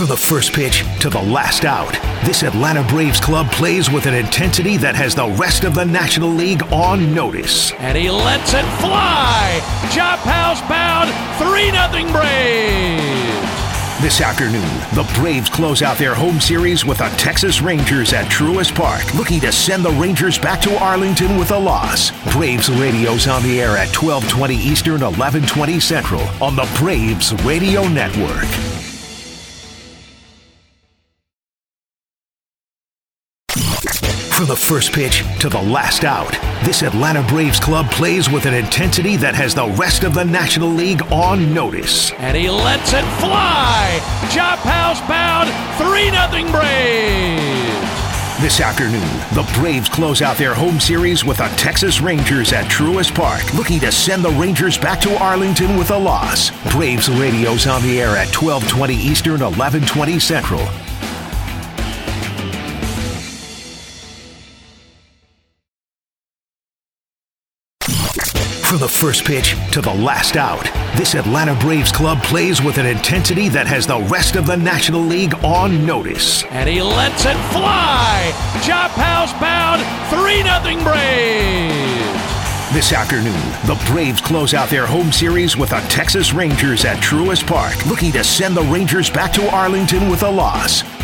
From the first pitch to the last out, this Atlanta Braves club plays with an intensity that has the rest of the National League on notice. And he lets it fly. Chop house bound, 3-0 Braves. This afternoon, the Braves close out their home series with the Texas Rangers at Truist Park, looking to send the Rangers back to Arlington with a loss. Braves Radio's on the air at 12:20 Eastern, 11:20 Central on the Braves Radio Network. From the first pitch to the last out, this Atlanta Braves club plays with an intensity that has the rest of the National League on notice. And he lets it fly. Chop house bound, 3-0 Braves. This afternoon, the Braves close out their home series with the Texas Rangers at Truist Park, looking to send the Rangers back to Arlington with a loss. Braves Radio's on the air at 12:20 Eastern, 11:20 Central. From the first pitch to the last out, this Atlanta Braves club plays with an intensity that has the rest of the National League on notice. And he lets it fly. Chop house bound, 3-0 Braves. This afternoon, the Braves close out their home series with the Texas Rangers at Truist Park, looking to send the Rangers back to Arlington with a loss.